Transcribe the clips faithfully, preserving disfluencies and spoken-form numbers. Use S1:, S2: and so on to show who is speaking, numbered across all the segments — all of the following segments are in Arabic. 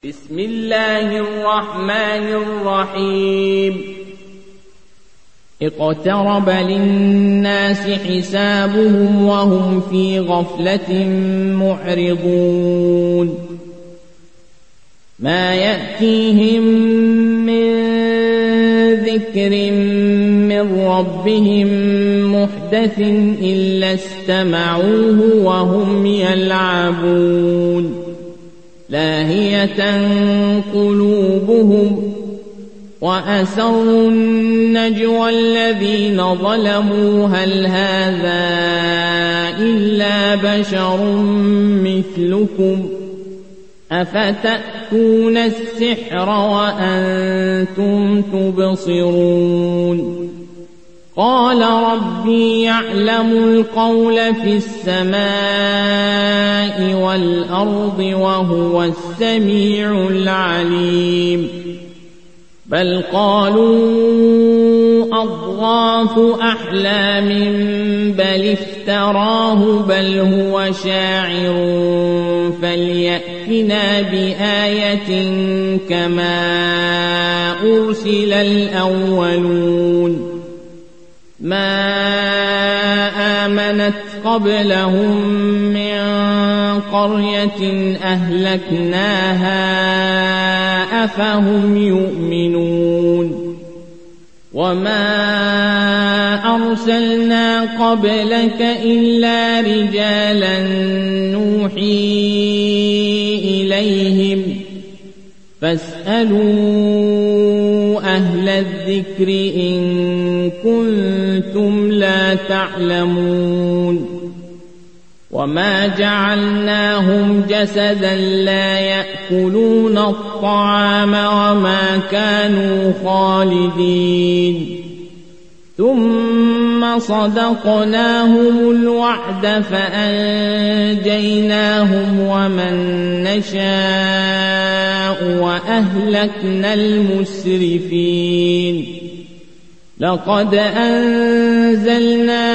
S1: بسم الله الرحمن الرحيم اقترب للناس حسابهم وهم في غفلة معرضون ما يأتيهم من ذكر من ربهم محدث إلا استمعوه وهم يلعبون لاهية قلوبهم وأسروا النجوى الذين ظلموا هل هذا إلا بشر مثلكم أفتأتون السحر وأنتم تبصرون قال ربي يعلم القول في السماء والأرض وهو السميع العليم بل قالوا أضغاث أحلام بل افتراه بل هو شاعر فليأتنا بآية كما أرسل الأولون ما آمنت قبلهم من قرية أهلكناها أفهم يؤمنون وما أرسلنا قبلك إلا رجالا نوحي إليهم فاسألوا أهل الذكر إن كنتم لا تعلمون وما جعلناهم جسدا لا يأكلون الطعام وما كانوا خالدين ثم صدقناهم الوعد فأنجيناهم ومن نشاء وأهلكنا المسرفين لقد أنزلنا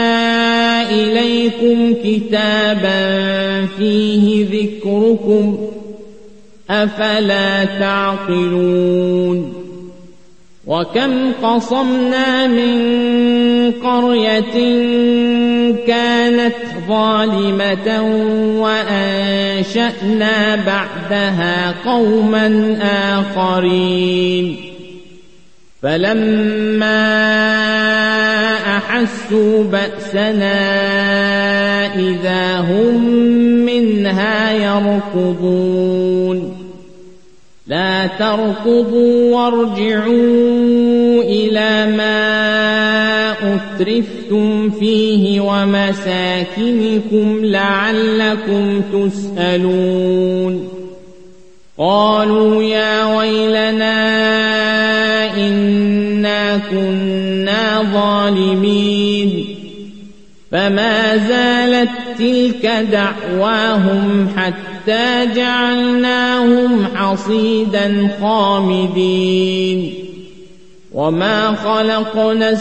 S1: إليكم كتابا فيه ذكركم أفلا تعقلون وكم قصمنا من قرية كانت ظالمة وأنشأنا بعدها قوما آخرين فلما أحسوا بأسنا إذا هم منها يركضون لا تركضوا وارجعوا إلى ما أترفتم فيه ومساكنكم لعلكم تسألون قالوا يا ويلنا إنا كنا ظالمين فما زالت تلك دعواهم حتى جعلناهم حصيدا خامدين وما خلقنا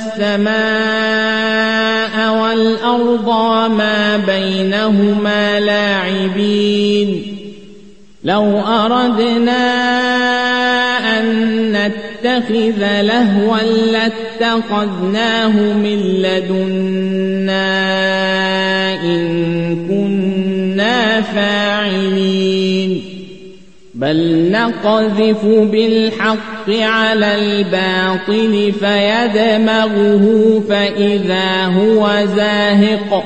S1: السماء والأرض وما بينهما لاعبين لو أردنا أن نتخذ لهوا لاتخذناه من لدنا إن كنا فاعلين بل نقذف بالحق على الباطل فيدمغه فإذا هو زاهق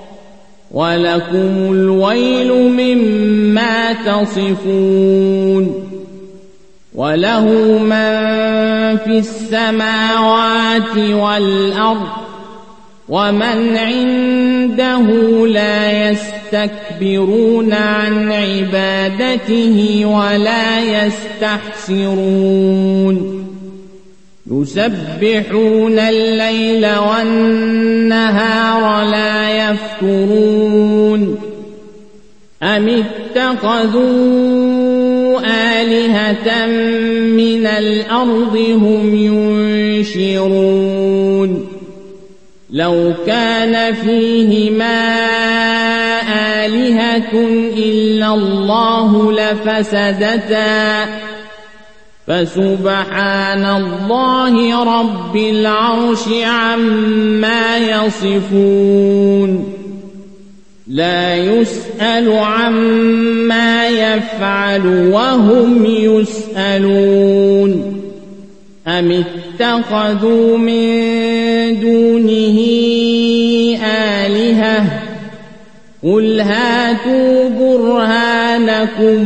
S1: ولكم الويل مما تصفون وله من في السماوات والأرض ومن عنده لا يستكبرون عن عبادته ولا يستحسرون يسبحون الليل والنهار لا يفترون أم اتخذوا آلهة من الأرض هم ينشرون لو كان فيهما آلهة إلا الله لفسدتا فسبحان الله رب العرش عما يصفون لا يسأل عما يفعل وهم يسألون أم اتخذوا من دونه آلهة قل هاتوا برهانكم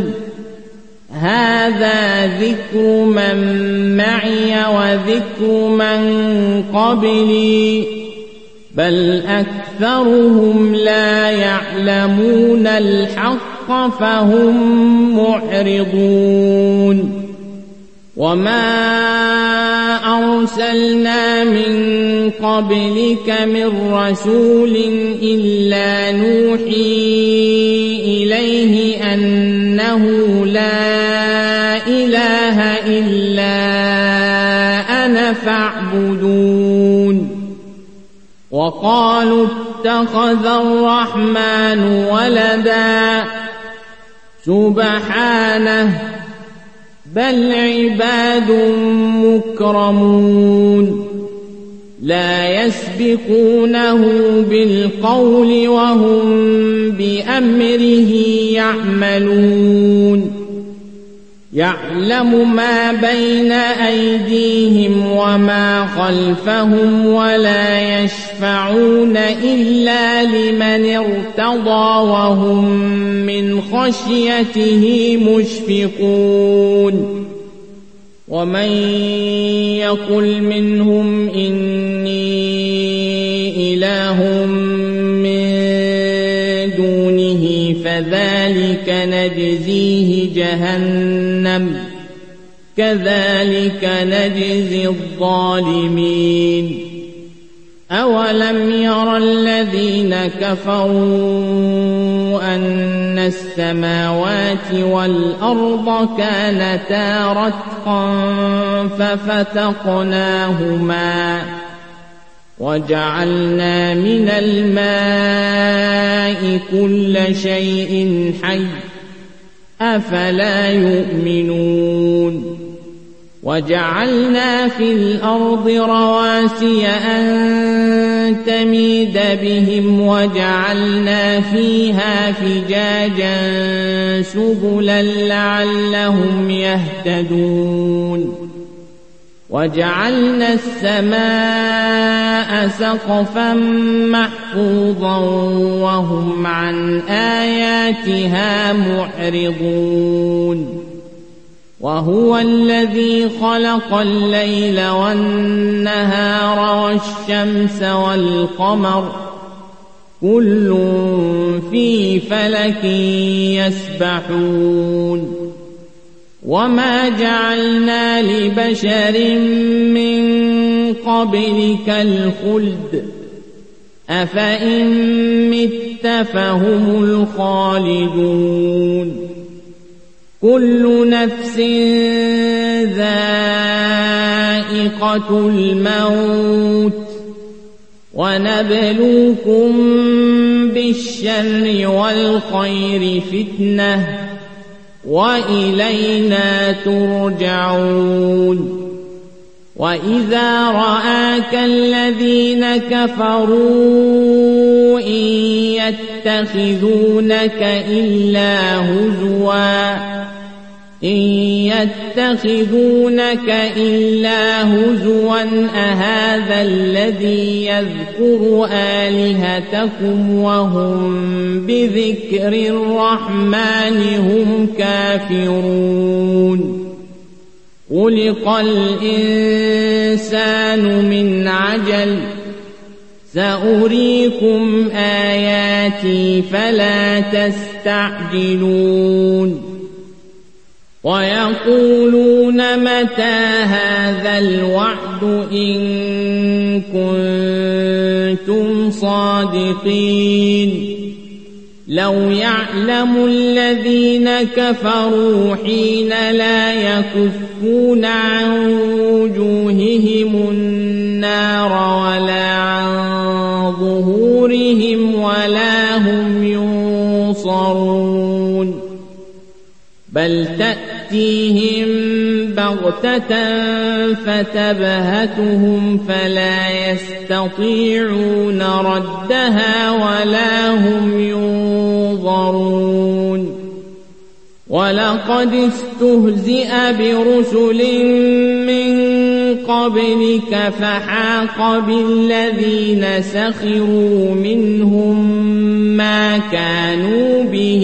S1: هذا ذكر من معي وذكر من قبلي بل أكثرهم لا يعلمون الحق فهم معرضون وما أرسلنا من قبلك من رسول إلا نوحي إليه أنه لا إله إلا أنا فاعبدون وقالوا اتخذ الرحمن ولدا سبحانه بل عباد مكرمون لا يسبقونه بالقول وهم بأمره يعملون يعلم ما بين أيديهم وما خلفهم ولا يشفعون إلا لمن ارتضى وهم من خشيته مشفقون ومن يقل منهم إني إله من دونه فذلك نجزيه جهنم كذلك نجزي الظالمين أولم ير الذين كفروا أن السماوات والأرض كانتا رتقا ففتقناهما وجعلنا من الماء كل شيء حي أفلا يؤمنون وجعلنا في الأرض رواسي أن تميد بهم وجعلنا فيها فجاجا سبلا لعلهم يهتدون وجعلنا السماء سقفا محفوظا وهم عن آياتها معرضون وهو الذي خلق الليل والنهار والشمس والقمر كل في فلك يسبحون وما جعلنا لبشر من قبلك الخلد أفإن مت فهم الخالدون كل نفس ذائقة الموت ونبلوكم بالشر والخير فتنة وإلينا ترجعون وإذا رآك الذين كفروا إن يتخذونك إلا هزوا إن يتخذونك إلا هزوا أهذا الذي يذكر آلهتكم وهم بذكر الرحمن هم كافرون خلق الإنسان من عجل سأريكم آياتي فلا تستعجلون ويقولون متى هذا الوعد إن كنتم صادقين لو يعلم الذين كفروا حين لا يكفون عن وجوههم النار ولا عن ظهورهم ولا هم ينظرون بل تأتيهم بغتة فتبهتهم فلا يستطيعون ردها ولا هم ينظرون ولقد استهزئ برسل من قبلك فحاق بالذين سخروا منهم ما كانوا به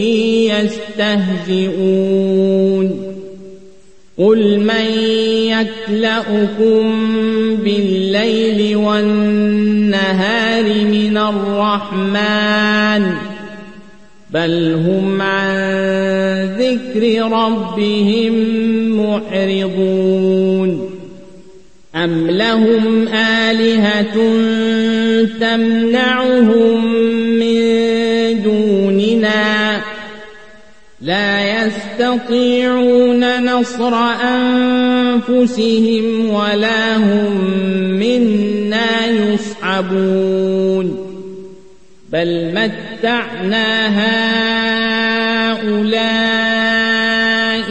S1: يستهزئون قل من يكلؤكم بالليل والنهار من الرحمن بل هم عن ذكر ربهم معرضون أم لهم آلهة تمنعهم من دوننا لا يستطيعون نصر أنفسهم ولا هم منا يصحبون بل متعنا هؤلاء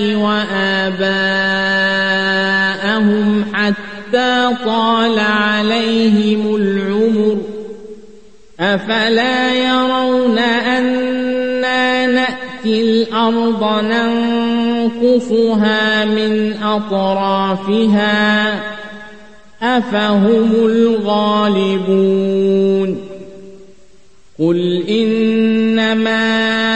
S1: وآباءهم حتى طال عليهم العمر أفلا يرون أنا نأتي الأرض ننقصها من أطرافها أفهم الغالبون قل إنما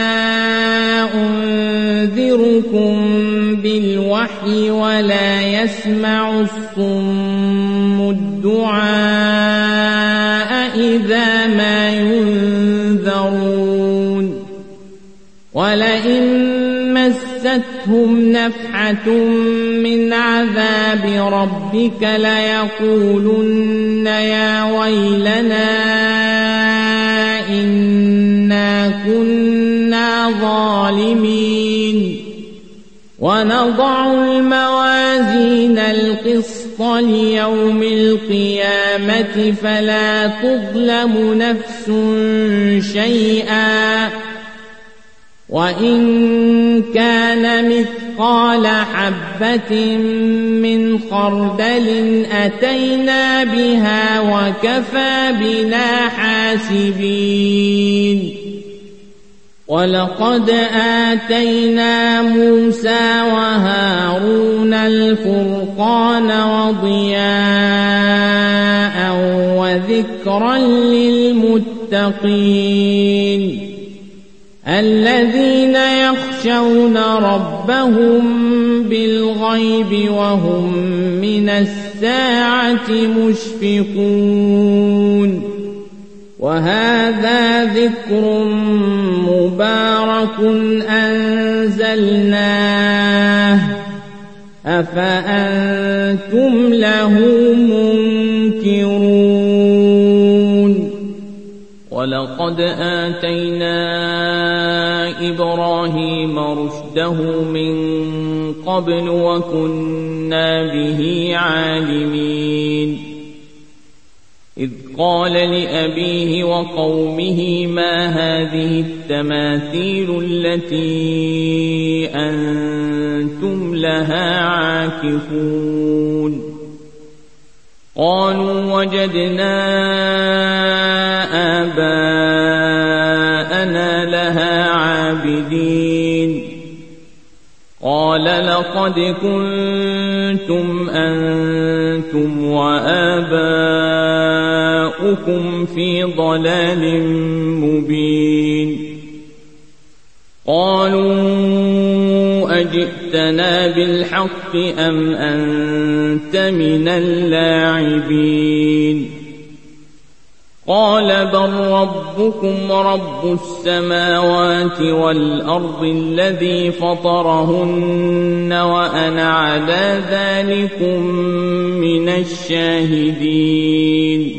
S1: أنذركم بالوحي ولا يسمع الصم الدعاء إذا ما ينذرون ولئن مستهم نفحة من عذاب ربك ليقولن يا ويلنا إنا كنا ظالمين ونضع الموازين القسط ليوم القيامة فلا تظلم نفس شيئا وإن كان مثقال حبة من خردل أتينا بها وكفى بنا حاسبين ولقد آتينا موسى وهارون الفرقان وضياء وذكرا للمتقين الذين يخشون ربهم بالغيب وهم من الساعة مشفقون وهذا ذكر مبارك أنزلناه أفأنتم له منكرون ولقد آتينا إبراهيم رشده من قبل وكنا به عالمين إذ قال لأبيه وقومه ما هذه التماثيل التي أنتم لها عاكفون قالوا وجدنا آباءنا لها عابدين قال لقد كنتم أنتم وآباؤكم في ضلال مبين قالوا أجئتنا بالحق أم أنت من اللاعبين قال بل ربكم رب السماوات والأرض الذي فطرهن وأنا على ذلكم من الشاهدين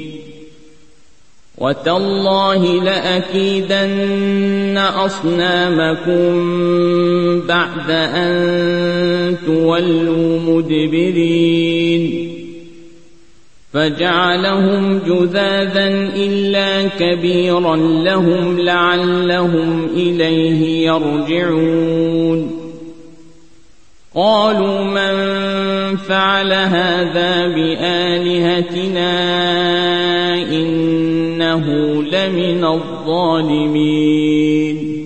S1: وتالله لأكيدن أصنامكم بعد أن تولوا مدبرين فجعلهم جذاذا إلا كبيرا لهم لعلهم إليه يرجعون قالوا من فعل هذا بآلهتنا إنه لمن الظالمين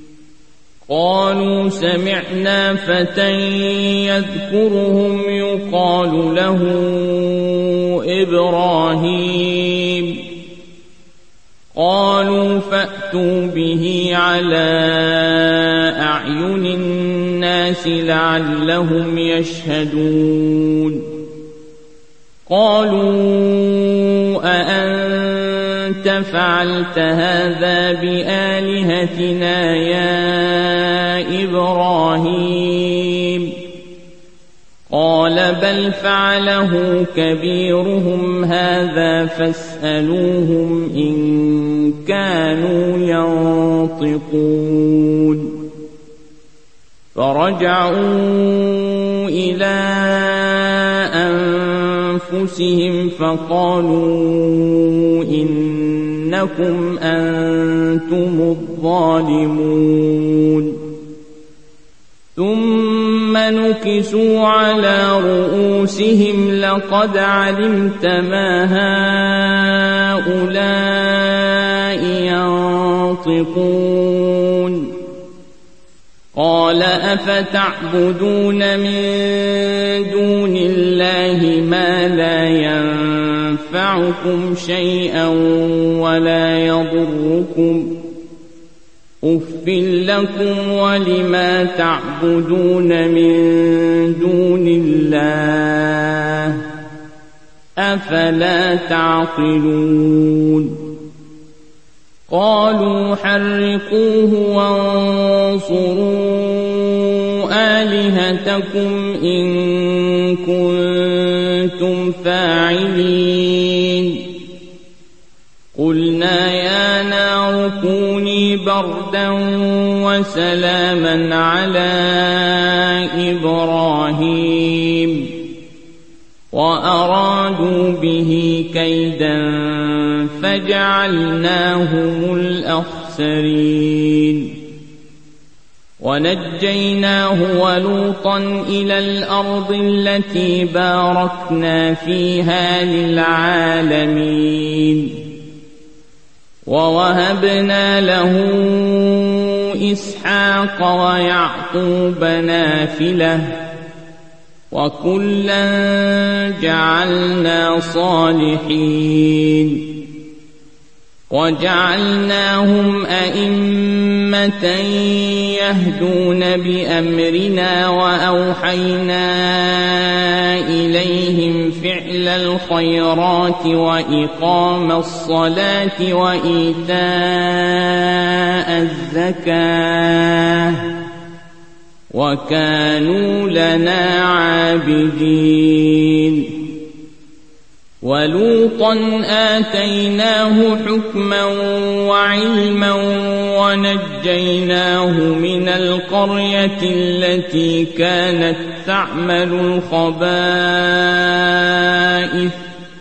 S1: قالوا سمعنا فتى يذكرهم يقال له إبراهيم قالوا فأتوا به على أعين الناس لعلهم يشهدون قالوا أأنت فعلت هذا بآلهتنا يا إبراهيم قال بل فعله كبيرهم هذا فاسألوهم إن كانوا ينطقون فرجعوا إلى أنفسهم فقالوا إنكم أنتم الظالمون ثم نكسوا على رؤوسهم لقد علمت ما هؤلاء ينطقون قال أفتعبدون من دون الله ما لا ينفعكم شيئا ولا يضركم أف لكم ولما تعبدون من دون الله أفلا تعقلون قالوا حرقوه وانصروا آلهتكم إن كنتم فاعلين قلنا يا نار كوني بردا وسلاما على إبراهيم وأرادوا به كيدا فجعلناهم الأخسرين ونجيناه ولوطا إلى الأرض التي باركنا فيها للعالمين ووهبنا له إسحاق ويعقوب نافلة وكلا جعلنا صالحين وجعلناهم أئمة يهدون بأمرنا وأوحينا إليهم فعل الخيرات وإقام الصلاة وإيتاء الزكاة وكانوا لنا عابدين ولوطا آتيناه حكما وعلما ونجيناه من القرية التي كانت تعمل الخبائث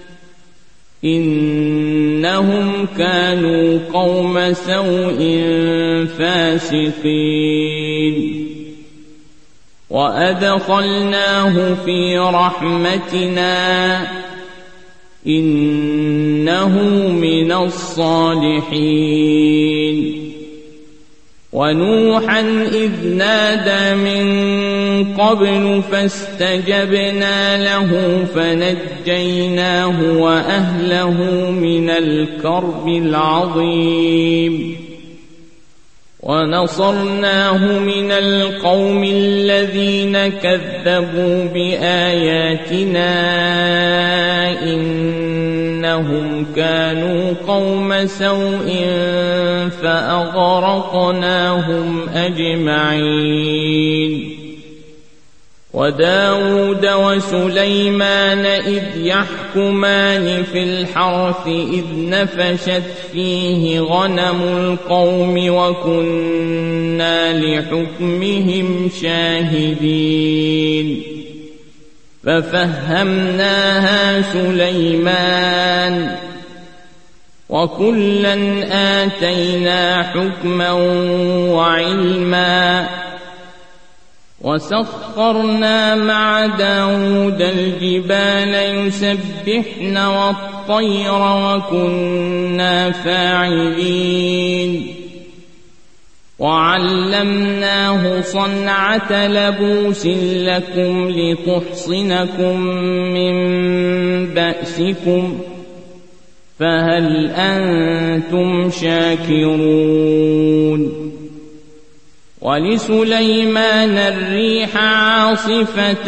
S1: إنهم كانوا قوم سوء فاسقين وأدخلناه في رحمتنا إنه من الصالحين ونوحا إذ نادى من قبل فاستجبنا له فنجيناه وأهله من الكرب العظيم ونصرناه من القوم الذين كذبوا بآياتنا إنهم كانوا قوم سوء فأغرقناهم أجمعين وداود وسليمان إذ يحكمان في الحرث إذ نفشت فيه غنم القوم وكنا لحكمهم شاهدين ففهمناها سليمان وكلا آتينا حكما وعلما وسخرنا مع داود الجبال يسبحن والطير وكنا فاعلين وعلمناه صنعة لبوس لكم لتحصنكم من بأسكم فهل أنتم شاكرون ولسليمان الريح عاصفة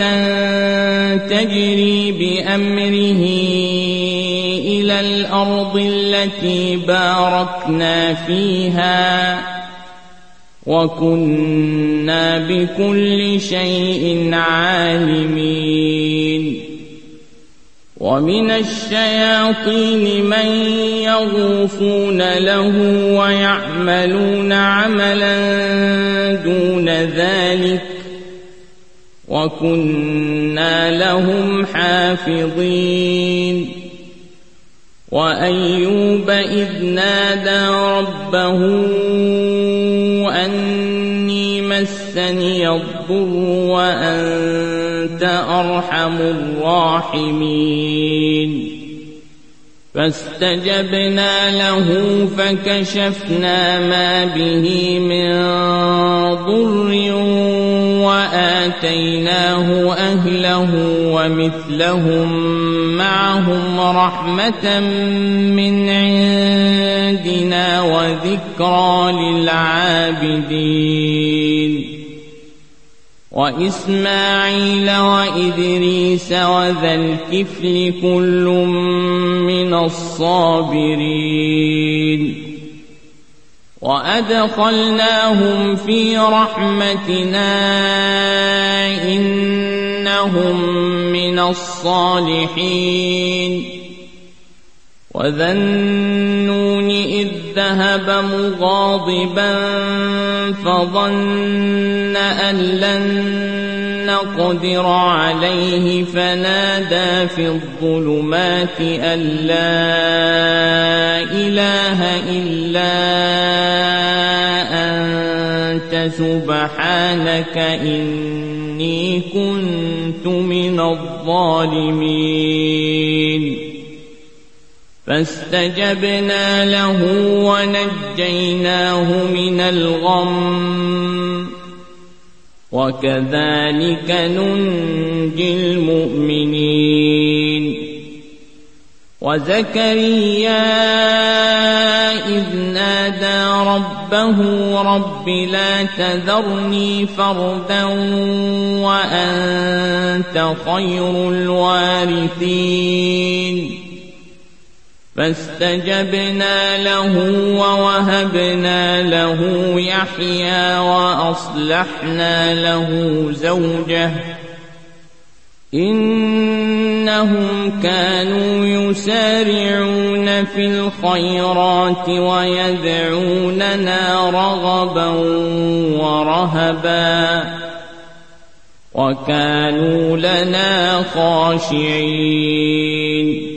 S1: تجري بأمره إلى الأرض التي باركنا فيها وكنا بكل شيء عالمين ومن الشياطين من يغوصون له ويعملون عملا دون ذلك وكنا لهم حافظين وأيوب إذ نادى ربه أني مسني الضر وأنت أرحم الراحمين فاستجبنا له فكشفنا ما به من ضر وآتيناه أهله ومثلهم معهم رحمة من عندنا وذكرى للعابدين وإسماعيل وإدريس وذا الكفل كل من الصابرين وأدخلناهم في رحمتنا إنهم من الصالحين وذا النون إذ ذهب مغاضبا فظن أن لن نقدر عليه فنادى في الظلمات أن لا إله إلا أنت سبحانك إني كنت من الظالمين فاستجبنا له ونجيناه من الغم وكذلك ننجي المؤمنين وزكريا إذ نادى ربه رب لا تذرني فردا وأنت خير الوارثين فاستجبنا له ووهبنا له يحيى وأصلحنا له زوجه إنهم كانوا يسارعون في الخيرات ويدعوننا رغبا ورهبا وكانوا لنا خاشعين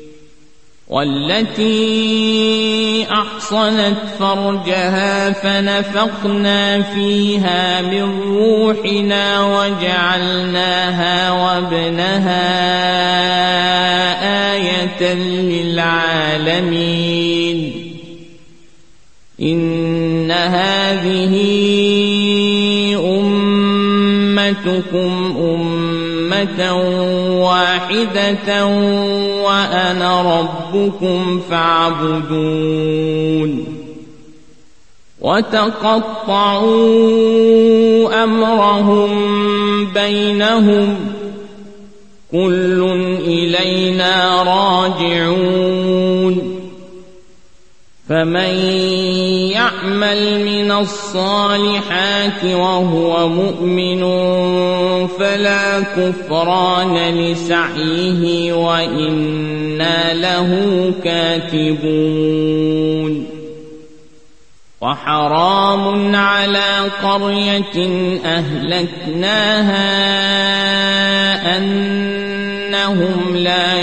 S1: والتي أحصنت فرجها فنفخنا فيها من روحنا وجعلناها وابنها آية للعالمين إن هذه أمتكم أمة واحدة وأنا ربكم فاعبدون وتقطعوا أمرهم بينهم كل إلينا راجعون فمن يعمل من الصالحات وهو مؤمن فلا كفران لسعيه وإنا له كاتبون وحرام على قرية أهلكناها أنهم لا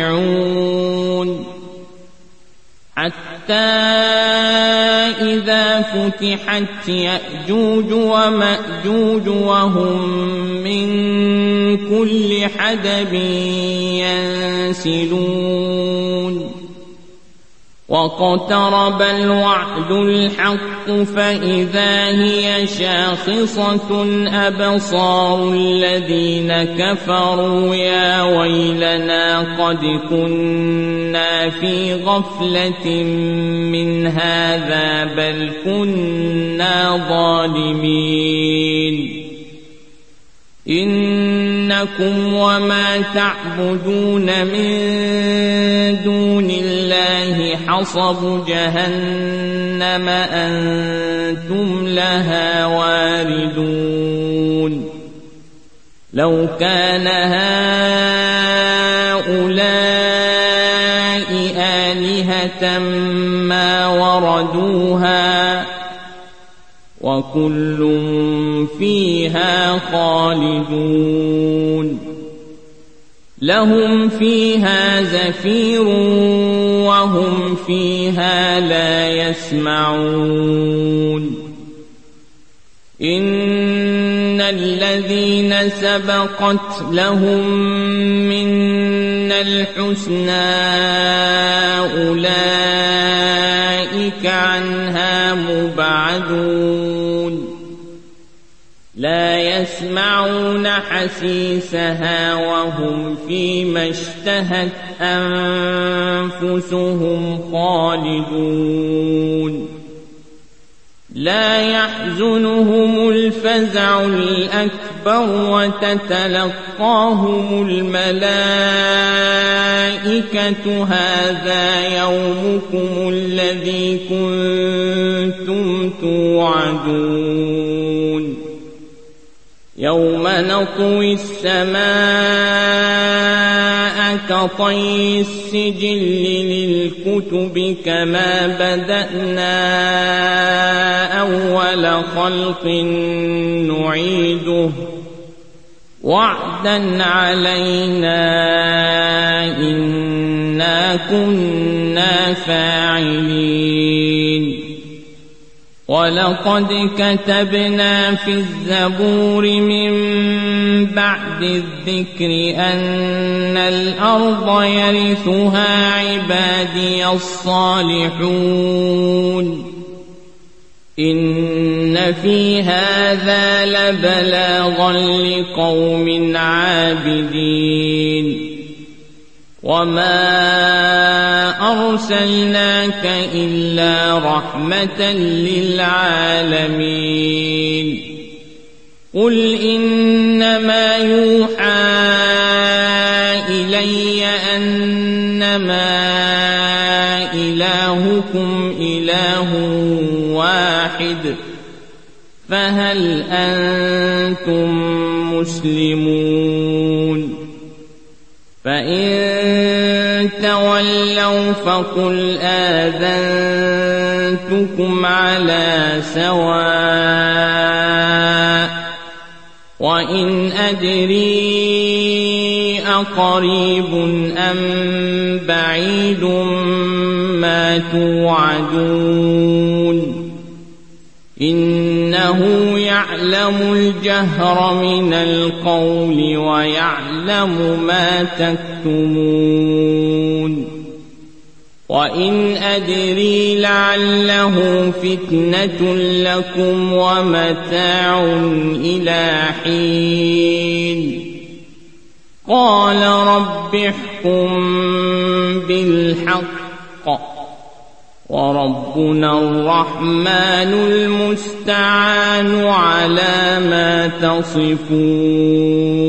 S1: يرجعون حتى إذا فتحت يأجوج ومأجوج وهم من كل حدب ينسلون واقترب الوعد الحق فإذا هي شاخصة أبصار الذين كفروا يا ويلنا قد كنا في غفلة من هذا بل كنا ظالمين إنكم وما تعبدون من دون الله حصب جهنم أنتم لها واردون لو كان هؤلاء آلهة ما وردوها وكل فيها خالدون لهم فيها زفير وهم فيها لا يسمعون إن الذين سبقت لهم منا الحسنى أولئك عنها مبعدون لا يسمعون حسيسها وهم فيما اشتهت أنفسهم خالدون لا يحزنهم الفزع الأكبر وتتلقاهم الملائكة هذا يومكم الذي كنتم توعدون يوم نطوي السماء كطي السجل للكتب كما بدأنا أول خلق نعيده وعدا علينا إنا كنا فاعلين ولقد كتبنا في الزبور من بعد الذكر أن الأرض يرثها عبادي الصالحون إن في هذا لبلاغا لقوم عابدين وما أرسلناك إلا رحمة للعالمين قل إنما يوحى إلي أنما إلهكم إله واحد فهل أنتم مسلمون فإن تولوا فقل آذنتكم على سواء وإن أدري أقريب أم بعيد ما توعدون إنه يعلم الجهر من القول ويعلم ما تكتمون وإن أدري لعله فتنة لكم ومتاع إلى حين قال رب احكم بالحق وربنا الرحمن المستعان على ما تصفون